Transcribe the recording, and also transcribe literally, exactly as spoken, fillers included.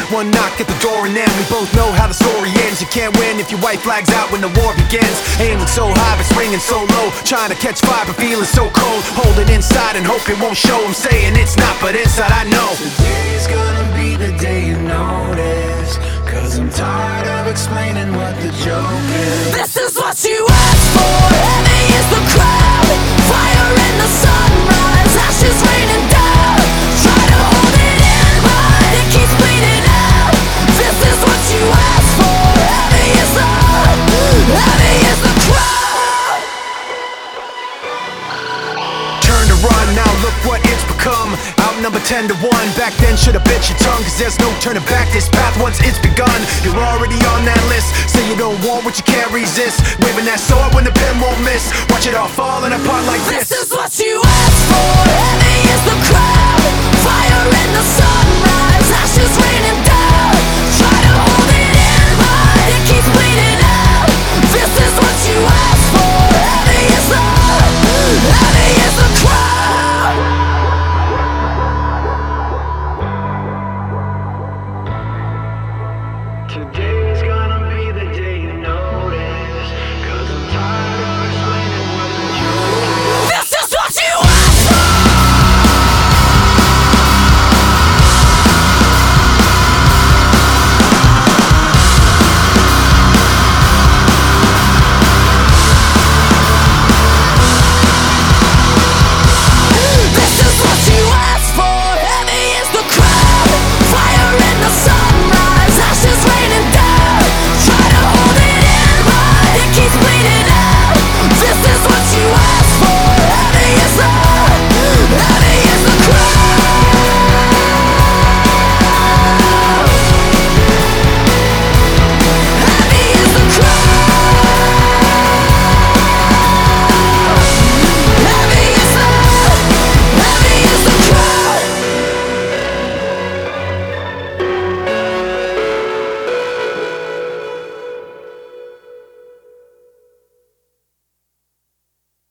one knock at the door and then we both know how the story ends. You can't win if your white flag's out when the war begins. Aiming so high but swinging so low, trying to catch fire but feeling so cold. Hold it inside and hope it won't show. I'm saying it's not, but inside I know today's gonna be the day you notice, cause I'm tired of explaining what the joke is. This is what you asked for. Heavy is the crowd, fire in the sunrise, ashes raining down. Try to hold it in but it keeps bleeding out. This is what you asked for. Heavy is the, heavy is the crowd. Turn to run, now look what it's become. Outnumbered ten to one, back then should've bit your tongue, cause there's no turning back. This path once it's begun, you're already on that list. Say you don't want what you can't resist, waving that sword when the pen won't miss. Watch it all falling apart like this. This is what you asked for. Heavy is the crowd, fire in the sunrise, ashes raining down. Try to hold it in but it keeps bleeding